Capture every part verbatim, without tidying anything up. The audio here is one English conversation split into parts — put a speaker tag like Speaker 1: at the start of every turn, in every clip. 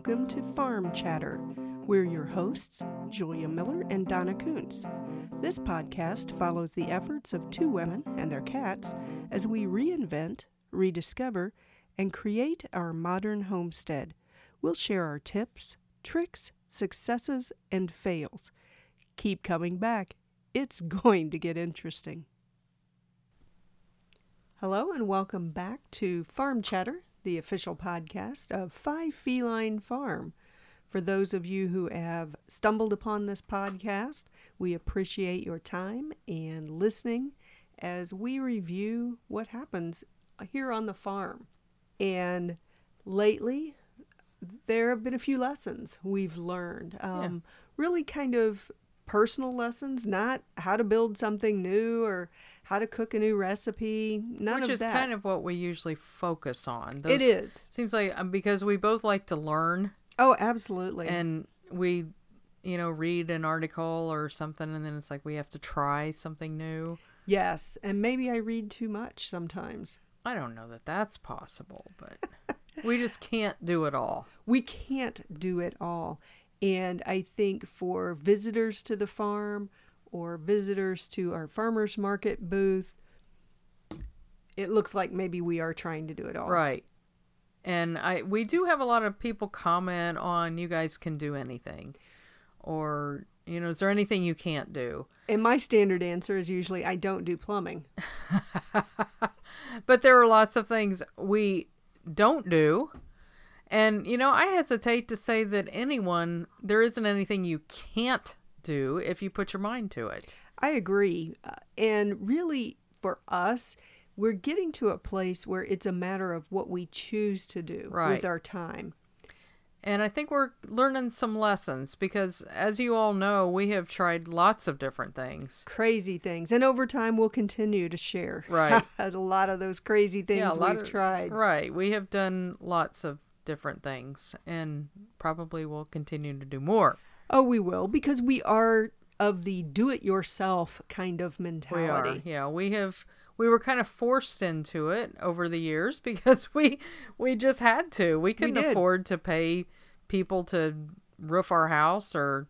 Speaker 1: welcome to Farm Chatter. We're your hosts, Julia Miller and Donna Kuntz. This podcast follows the efforts of two women and their cats as we reinvent, rediscover, and create our modern homestead. We'll share our tips, tricks, successes, and fails. Keep coming back. It's going to get interesting. Hello and welcome back to Farm Chatter, the official podcast of Five Feline Farm. For those of you who have stumbled upon this podcast, we appreciate your time and listening as we review what happens here on the farm. And lately, there have been a few lessons we've learned. Um, yeah. Really kind of personal lessons, not how to build something new or how to cook a new recipe, none
Speaker 2: Which
Speaker 1: of that.
Speaker 2: Which is kind of what we usually focus on. Those,
Speaker 1: it is.
Speaker 2: Seems like, um, because we both like to learn.
Speaker 1: Oh, absolutely.
Speaker 2: And we, you know, read an article or something, and then it's like we have to try something new.
Speaker 1: Yes, and maybe I read too much sometimes.
Speaker 2: I don't know that that's possible, but we just can't do it all.
Speaker 1: We can't do it all. And I think for visitors to the farm or visitors to our farmers market booth, it looks like maybe we are trying to do it all.
Speaker 2: Right. And I we do have a lot of people comment on, you guys can do anything. Or, you know, is there anything you can't do?
Speaker 1: And my standard answer is usually, I don't do plumbing.
Speaker 2: But there are lots of things we don't do. And, you know, I hesitate to say that anyone, there isn't anything you can't do if you put your mind to it.
Speaker 1: I agree. Uh, and really, for us, we're getting to a place where it's a matter of what we choose to do
Speaker 2: right.
Speaker 1: with our time.
Speaker 2: And I think we're learning some lessons because, as you all know, we have tried lots of different things.
Speaker 1: Crazy things. And over time, we'll continue to share
Speaker 2: right.
Speaker 1: a lot of those crazy things
Speaker 2: yeah, a lot
Speaker 1: we've
Speaker 2: of,
Speaker 1: tried.
Speaker 2: Right. We have done lots of different things and probably will continue to do more.
Speaker 1: Oh, we will, because we are of the do-it-yourself kind of mentality.
Speaker 2: We are, yeah. We have, we were kind of forced into it over the years because we, we just had to. We couldn't
Speaker 1: we
Speaker 2: afford to pay people to roof our house or...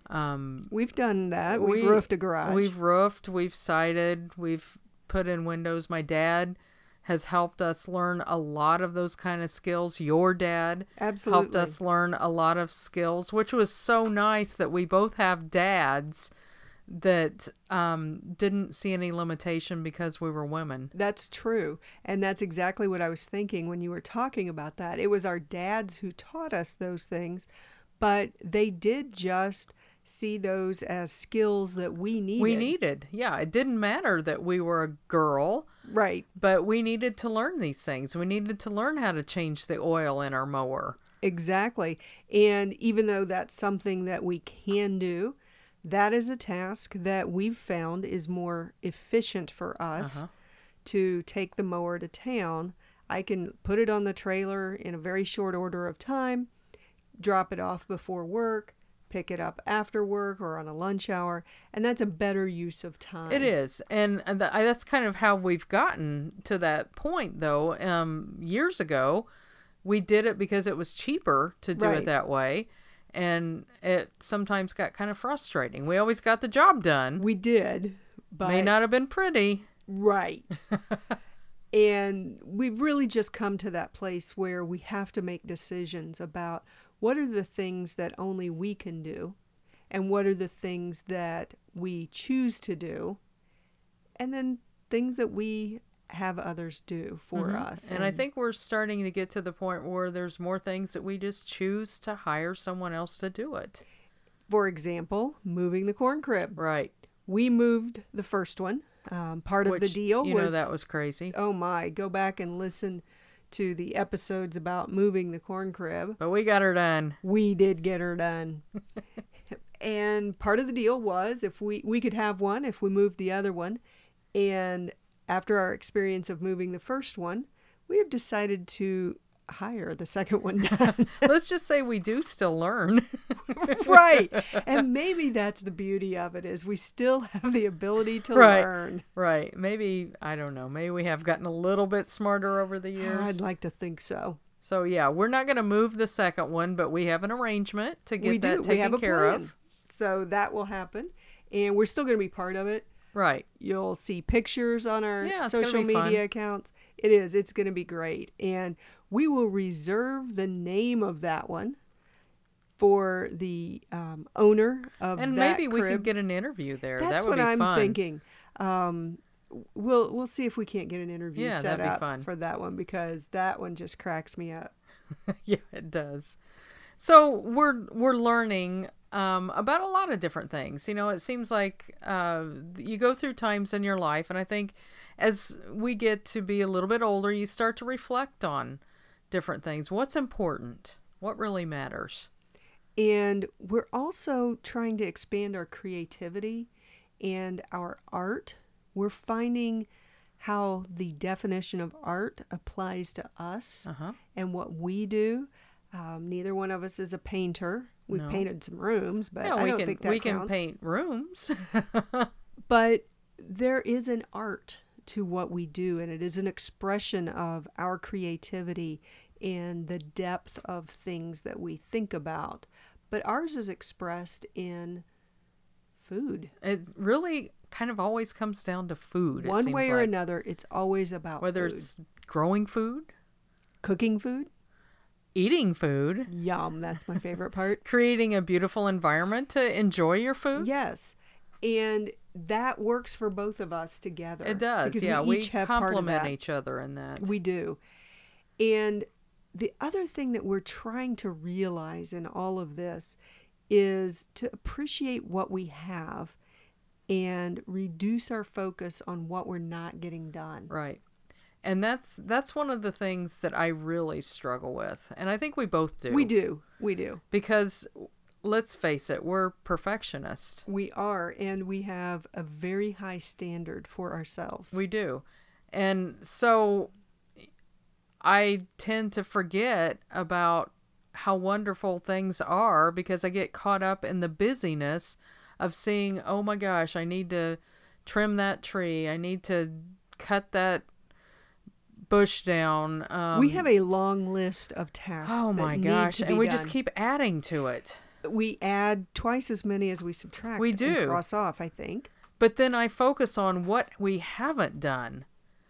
Speaker 2: Um,
Speaker 1: we've done that. We've we, roofed a garage.
Speaker 2: We've roofed, we've sided, we've put in windows. My dad has helped us learn a lot of those kind of skills. Your dad
Speaker 1: Absolutely.
Speaker 2: helped us learn a lot of skills, which was so nice that we both have dads that um, didn't see any limitation because we were women.
Speaker 1: That's true. And that's exactly what I was thinking when you were talking about that. It was our dads who taught us those things, but they did just see those as skills that we needed.
Speaker 2: We needed. Yeah. It didn't matter that we were a girl.
Speaker 1: Right.
Speaker 2: But we needed to learn these things. We needed to learn how to change the oil in our mower.
Speaker 1: Exactly. And even though that's something that we can do, that is a task that we've found is more efficient for us uh-huh. to take the mower to town. I can put it on the trailer in a very short order of time, drop it off before work, pick it up after work or on a lunch hour, and that's a better use of time.
Speaker 2: It is, and that's kind of how we've gotten to that point, though. Um, years ago, we did it because it was cheaper to do
Speaker 1: right.
Speaker 2: it that way, and it sometimes got kind of frustrating. We always got the job done.
Speaker 1: We did, but...
Speaker 2: May not have been pretty.
Speaker 1: Right. And we've really just come to that place where we have to make decisions about what are the things that only we can do and what are the things that we choose to do, and then things that we have others do for
Speaker 2: mm-hmm.
Speaker 1: us.
Speaker 2: And, and I think we're starting to get to the point where there's more things that we just choose to hire someone else to do it.
Speaker 1: For example, moving the corn crib.
Speaker 2: Right.
Speaker 1: We moved the first one. Um, part
Speaker 2: Which,
Speaker 1: of the deal
Speaker 2: you
Speaker 1: was...
Speaker 2: know, that was crazy.
Speaker 1: Oh my, go back and listen to the episodes about moving the corn crib.
Speaker 2: But we got her done.
Speaker 1: We did get her done. And part of the deal was if we, we could have one if we moved the other one. And after our experience of moving the first one, we have decided to hire the second one done.
Speaker 2: Let's just say we do still learn.
Speaker 1: Right. And maybe that's the beauty of it, is we still have the ability to
Speaker 2: right.
Speaker 1: learn.
Speaker 2: Right. Maybe, I don't know, maybe we have gotten a little bit smarter over the years.
Speaker 1: I'd like to think so.
Speaker 2: So yeah, we're not going to move the second one, but we have an arrangement to get
Speaker 1: we
Speaker 2: that
Speaker 1: do.
Speaker 2: taken
Speaker 1: We have a
Speaker 2: care
Speaker 1: plan.
Speaker 2: of.
Speaker 1: So that will happen. And we're still going to be part of it.
Speaker 2: Right.
Speaker 1: You'll see pictures on our
Speaker 2: Yeah, it's gonna
Speaker 1: social
Speaker 2: be
Speaker 1: media
Speaker 2: fun.
Speaker 1: accounts. It is. It's going to be great. And we will reserve the name of that one for the um, owner of
Speaker 2: And
Speaker 1: that
Speaker 2: maybe we
Speaker 1: crib.
Speaker 2: can get an interview there.
Speaker 1: That's
Speaker 2: that would
Speaker 1: what
Speaker 2: be
Speaker 1: I'm
Speaker 2: fun.
Speaker 1: thinking. Um, we'll we'll see if we can't get an interview
Speaker 2: Yeah,
Speaker 1: set
Speaker 2: that'd be
Speaker 1: up
Speaker 2: fun.
Speaker 1: for that one, because that one just cracks me up.
Speaker 2: Yeah, it does. So we're we're learning um, about a lot of different things. You know, it seems like uh, you go through times in your life, and I think as we get to be a little bit older, you start to reflect on different things. What's important? What really matters?
Speaker 1: And we're also trying to expand our creativity and our art. We're finding how the definition of art applies to us
Speaker 2: Uh-huh.
Speaker 1: and what we do. Um, neither one of us is a painter. We've
Speaker 2: No.
Speaker 1: painted some rooms, but
Speaker 2: Yeah,
Speaker 1: I
Speaker 2: we
Speaker 1: don't
Speaker 2: can
Speaker 1: think that
Speaker 2: we
Speaker 1: counts.
Speaker 2: can paint rooms.
Speaker 1: But there is an art to what we do, and it is an expression of our creativity and the depth of things that we think about. But ours is expressed in food.
Speaker 2: It really kind of always comes down to food. it
Speaker 1: One
Speaker 2: seems
Speaker 1: way or
Speaker 2: like.
Speaker 1: another, it's always about
Speaker 2: Whether
Speaker 1: food.
Speaker 2: it's growing food,
Speaker 1: Cooking food.
Speaker 2: eating food,
Speaker 1: Yum, that's my favorite part.
Speaker 2: creating a beautiful environment to enjoy your food.
Speaker 1: Yes. And that works for both of us together.
Speaker 2: It does.
Speaker 1: Because
Speaker 2: Yeah,
Speaker 1: we
Speaker 2: we,
Speaker 1: each have part of
Speaker 2: complement
Speaker 1: that.
Speaker 2: each other in that.
Speaker 1: We do. And the other thing that we're trying to realize in all of this is to appreciate what we have and reduce our focus on what we're not getting done.
Speaker 2: Right. And that's that's one of the things that I really struggle with. And I think we both do.
Speaker 1: We do. We do.
Speaker 2: Because let's face it, we're perfectionists.
Speaker 1: We are. And we have a very high standard for ourselves.
Speaker 2: We do. And so I tend to forget about how wonderful things are because I get caught up in the busyness of seeing, oh my gosh, I need to trim that tree. I need to cut that bush down. Um,
Speaker 1: we have a long list of tasks.
Speaker 2: oh my
Speaker 1: that
Speaker 2: gosh,
Speaker 1: need to be
Speaker 2: and we
Speaker 1: done.
Speaker 2: just keep adding to it.
Speaker 1: We add twice as many as we subtract.
Speaker 2: We
Speaker 1: and
Speaker 2: do.
Speaker 1: cross off, I think.
Speaker 2: But then I focus on what we haven't done.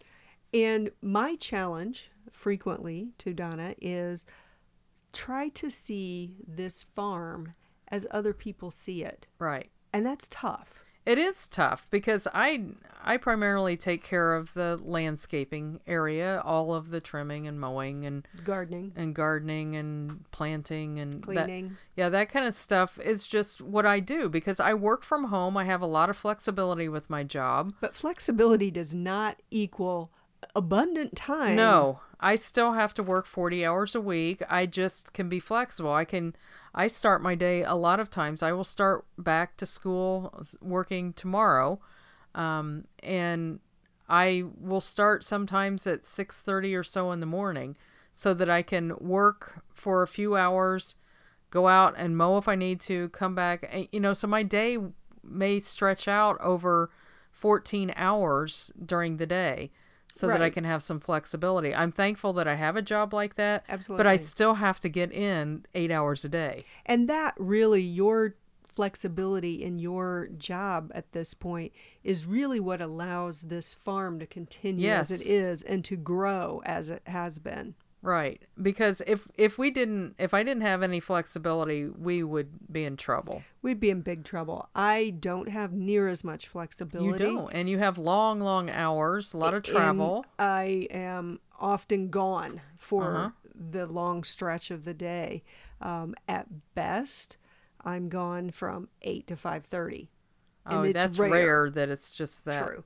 Speaker 1: And my challenge frequently to Donna is try to see this farm as other people see it.
Speaker 2: Right.
Speaker 1: And that's tough.
Speaker 2: It is tough because I I primarily take care of the landscaping area, all of the trimming and mowing and
Speaker 1: Gardening,
Speaker 2: and gardening and planting and
Speaker 1: cleaning.
Speaker 2: That, yeah, that kind of stuff is just what I do because I work from home. I have a lot of flexibility with my job.
Speaker 1: But flexibility does not equal abundant time.
Speaker 2: No, I still have to work forty hours a week. I just can be flexible. I can I start my day a lot of times. I will start back to school working tomorrow. Um, and I will start sometimes at six thirty or so in the morning so that I can work for a few hours, go out and mow if I need to, come back. You know, so my day may stretch out over fourteen hours during the day so that I
Speaker 1: Right.
Speaker 2: can have some flexibility. I'm thankful that I have a job like that,
Speaker 1: Absolutely.
Speaker 2: but I still have to get in eight hours a day.
Speaker 1: And that really, your flexibility in your job at this point is really what allows this farm to continue
Speaker 2: Yes.
Speaker 1: as it is and to grow as it has been.
Speaker 2: Right. Because if if we didn't if I didn't have any flexibility, we would be in trouble.
Speaker 1: We'd be in big trouble. I don't have near as much
Speaker 2: You
Speaker 1: flexibility.
Speaker 2: don't. And you have long, long hours, a lot of
Speaker 1: And
Speaker 2: travel.
Speaker 1: I am often gone for
Speaker 2: Uh-huh.
Speaker 1: the long stretch of the day. Um, at best, I'm gone from eight to five thirty.
Speaker 2: Oh,
Speaker 1: it's
Speaker 2: that's
Speaker 1: rare.
Speaker 2: rare. that it's just that.
Speaker 1: True.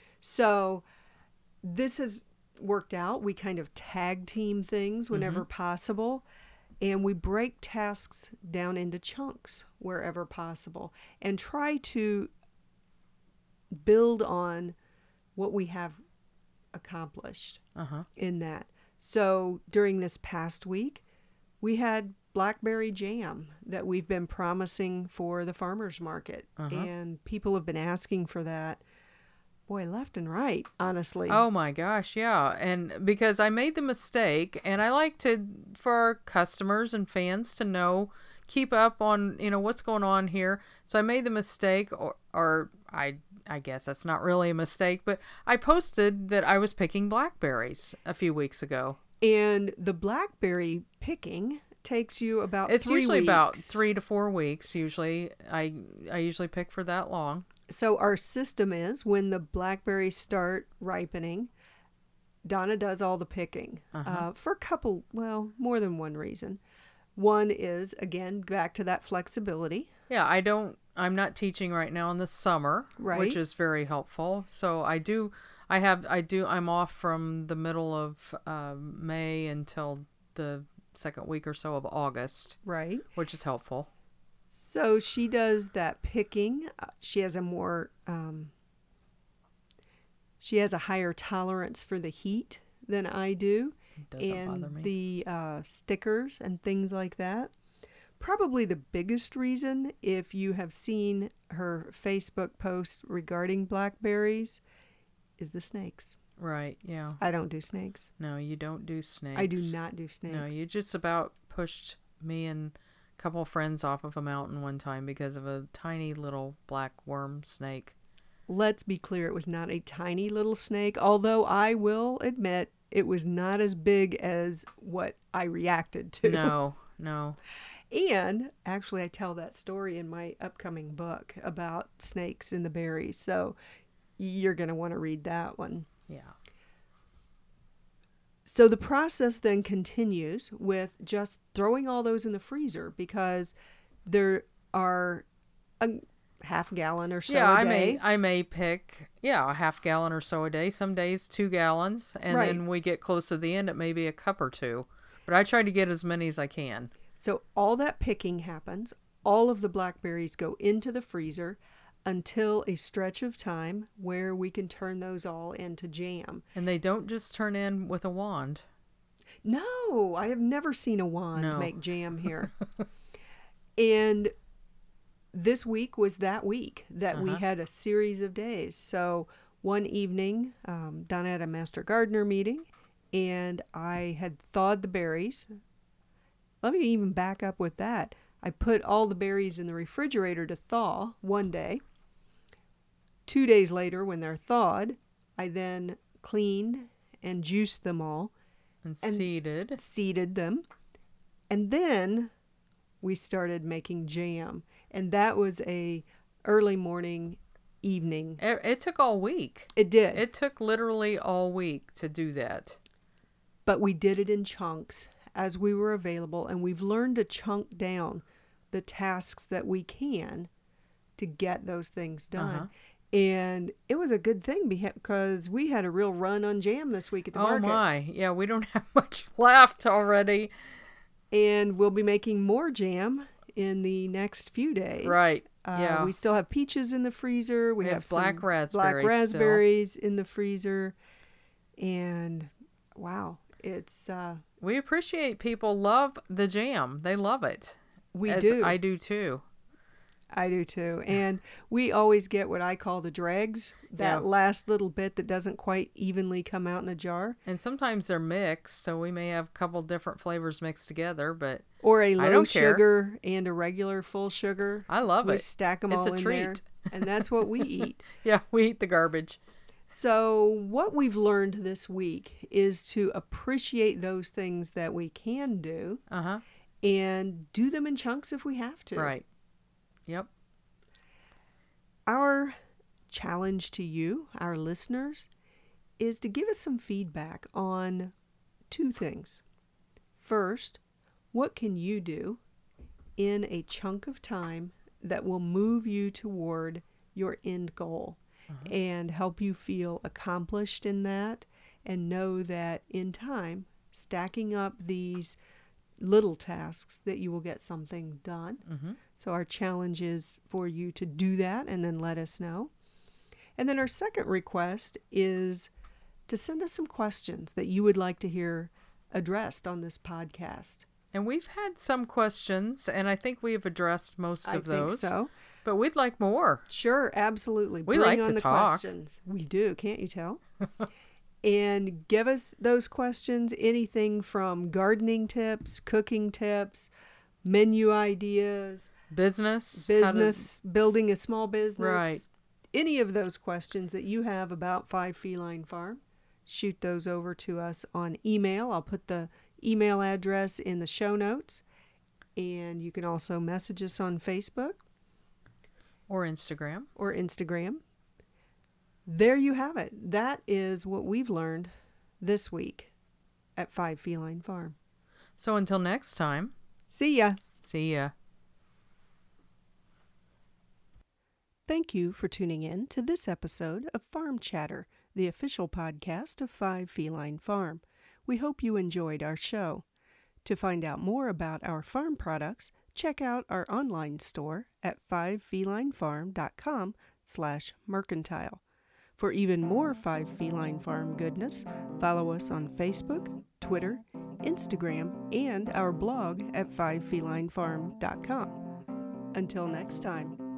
Speaker 1: So this has worked out. We kind of tag team things whenever possible, and we break tasks down into chunks wherever possible and try to build on what we have accomplished
Speaker 2: Uh-huh.
Speaker 1: in that. So during this past week, we had blackberry jam that we've been promising for the farmers market,
Speaker 2: Uh-huh.
Speaker 1: and people have been asking for that. boy, left and right, honestly.
Speaker 2: Oh my gosh, yeah. And because I made the mistake, and I like to, for our customers and fans to know, keep up on, you know, what's going on here. So I made the mistake, or, or I, I guess that's not really a mistake, but I posted that I was picking blackberries a few weeks ago.
Speaker 1: And the blackberry picking takes you about
Speaker 2: It's
Speaker 1: three
Speaker 2: usually
Speaker 1: weeks.
Speaker 2: about three to four weeks. Usually, I I usually pick for that long.
Speaker 1: So our system is when the blackberries start ripening, Donna does all the picking
Speaker 2: Uh-huh.
Speaker 1: uh, for a couple, well, more than one reason. One is, again, back to that flexibility.
Speaker 2: Yeah, I don't. I'm not teaching right now in the summer,
Speaker 1: Right.
Speaker 2: which is very helpful. So I do. I have. I do. I'm off from the middle of um, May until the second week or so of August,
Speaker 1: Right.
Speaker 2: which is helpful.
Speaker 1: So she does that picking. Uh, She has a more, um, she has a higher tolerance for the heat than I do.
Speaker 2: It doesn't
Speaker 1: and
Speaker 2: bother me.
Speaker 1: the uh, stickers and things like that. Probably the biggest reason, if you have seen her Facebook post regarding blackberries, is the snakes.
Speaker 2: Right. Yeah.
Speaker 1: I don't do snakes.
Speaker 2: No, you don't do snakes.
Speaker 1: I do not do snakes.
Speaker 2: No, you just about pushed me and a couple of friends off of a mountain one time because of a tiny little black worm snake.
Speaker 1: Let's be clear, it was not a tiny little snake, although I will admit it was not as big as what I reacted to.
Speaker 2: No, no.
Speaker 1: And actually, I tell that story in my upcoming book about snakes in the berries. So you're going to want to read that one.
Speaker 2: Yeah.
Speaker 1: So the process then continues with just throwing all those in the freezer because there are a half gallon or so
Speaker 2: yeah,
Speaker 1: a
Speaker 2: I
Speaker 1: day.
Speaker 2: may I may pick yeah a half gallon or so a day. Some days two gallons, and
Speaker 1: Right.
Speaker 2: then we get close to the end, it may be a cup or two. But I try to get as many as I can.
Speaker 1: So all that picking happens. All of the blackberries go into the freezer until a stretch of time where we can turn those all into jam.
Speaker 2: And they don't just turn in with a wand.
Speaker 1: No, I have never seen a wand
Speaker 2: No.
Speaker 1: make jam here. And this week was that week that we
Speaker 2: Uh-huh.
Speaker 1: had a series of days. So one evening, um, Donna had a master gardener meeting, and I had thawed the berries. Let me even back up with that. I put all the berries in the refrigerator to thaw one day. Two days later, when they're thawed, I then cleaned and juiced them all,
Speaker 2: And,
Speaker 1: And-
Speaker 2: seeded.
Speaker 1: seeded them, and then we started making jam. And that was a early morning, evening.
Speaker 2: It, it took all week.
Speaker 1: It did,
Speaker 2: It took literally all week to do that.
Speaker 1: but we did it in chunks as we were available, and we've learned to chunk down the tasks that we can to get those things done.
Speaker 2: Uh-huh.
Speaker 1: And it was a good thing because we had a real run on jam this week at the
Speaker 2: Oh
Speaker 1: market.
Speaker 2: my. Yeah, we don't have much left already.
Speaker 1: And we'll be making more jam in the next few days.
Speaker 2: Right.
Speaker 1: Uh,
Speaker 2: Yeah.
Speaker 1: We still have peaches in the freezer. We,
Speaker 2: We
Speaker 1: have,
Speaker 2: have
Speaker 1: some
Speaker 2: black raspberries
Speaker 1: black
Speaker 2: still.
Speaker 1: raspberries in the freezer. And wow, it's uh,
Speaker 2: We appreciate people love the jam. They love it.
Speaker 1: we
Speaker 2: As
Speaker 1: do.
Speaker 2: I do too.
Speaker 1: I do too. And we always get what I call the dregs, that
Speaker 2: Yeah.
Speaker 1: last little bit that doesn't quite evenly come out in a jar,
Speaker 2: And sometimes they're mixed, so we may have a couple different flavors mixed together, but
Speaker 1: or a
Speaker 2: I
Speaker 1: low
Speaker 2: don't care.
Speaker 1: sugar and a regular full sugar.
Speaker 2: I love
Speaker 1: we
Speaker 2: it.
Speaker 1: stack them
Speaker 2: It's
Speaker 1: all
Speaker 2: a
Speaker 1: in
Speaker 2: treat.
Speaker 1: there, and that's what we eat.
Speaker 2: Yeah, we eat the garbage.
Speaker 1: So, what we've learned this week is to appreciate those things that we can do
Speaker 2: Uh-huh.
Speaker 1: and do them in chunks if we have to.
Speaker 2: Right. Yep.
Speaker 1: Our challenge to you, our listeners, is to give us some feedback on two things. First, what can you do in a chunk of time that will move you toward your end goal and help you feel accomplished in that, and know that in time, stacking up these little tasks, that you will get something done.
Speaker 2: Mm-hmm.
Speaker 1: So our challenge is for you to do that and then let us know. And then our second request is to send us some questions that you would like to hear addressed on this podcast.
Speaker 2: And we've had some questions, and I think we have addressed most
Speaker 1: I
Speaker 2: of
Speaker 1: think
Speaker 2: those.
Speaker 1: so.
Speaker 2: But we'd like more.
Speaker 1: Sure, absolutely.
Speaker 2: We
Speaker 1: Bring
Speaker 2: like
Speaker 1: on
Speaker 2: to
Speaker 1: the
Speaker 2: talk.
Speaker 1: questions. We do, can't you tell? And give us those questions, anything from gardening tips, cooking tips, menu ideas,
Speaker 2: Business. how to-
Speaker 1: business, building a small business.
Speaker 2: Right.
Speaker 1: Any of those questions that you have about Five Feline Farm, shoot those over to us on email. I'll put the email address in the show notes. And you can also message us on Facebook
Speaker 2: Or Instagram.
Speaker 1: or Instagram. There you have it. That is what we've learned this week at Five Feline Farm.
Speaker 2: So until next time,
Speaker 1: See ya.
Speaker 2: see ya.
Speaker 1: Thank you for tuning in to this episode of Farm Chatter, the official podcast of Five Feline Farm. We hope you enjoyed our show. To find out more about our farm products, check out our online store at fivefelinefarm.com slash mercantile. For even more Five Feline Farm goodness, follow us on Facebook, Twitter, Instagram, and our blog at five feline farm dot com. Until next time.